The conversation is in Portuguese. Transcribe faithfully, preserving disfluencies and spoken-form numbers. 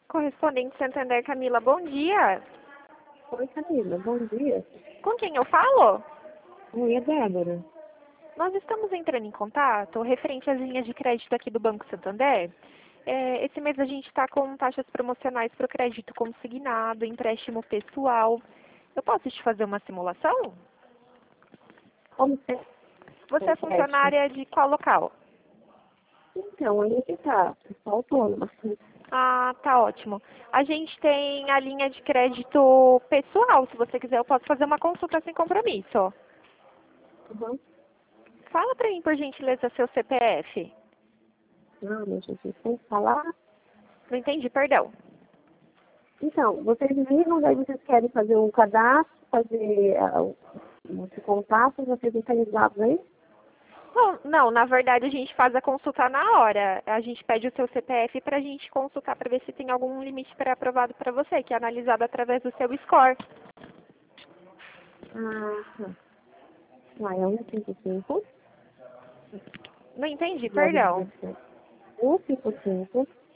Correspondente Santander, Camila, bom dia. Oi, Camila, bom dia. Com quem eu falo? Oi, é Débora. Nós estamos entrando em contato referente às linhas de crédito aqui do Banco Santander. É, esse mês a gente está com taxas promocionais para o crédito consignado, empréstimo pessoal. Eu posso te fazer uma simulação? Como você Você é funcionária de qual local? Então, aí que tá, eu sou autônoma. Ah, tá ótimo. A gente tem a linha de crédito pessoal. Se você quiser, eu posso fazer uma consulta sem compromisso. Uhum. Fala para mim, por gentileza, seu C P F. Não, meu Jesus, tem que falar. Não entendi, perdão. Então, vocês ligam, daí vocês querem fazer um cadastro, fazer uh, esse contato, vocês organizados aí? Bom, não, na verdade a gente faz a consulta na hora. A gente pede o seu C P F para a gente consultar para ver se tem algum limite pré-aprovado para você, que é analisado através do seu score. Ah, tá. Ah, é um cinco cinco, Não entendi, nove perdão. um cinco, um cinco cinco,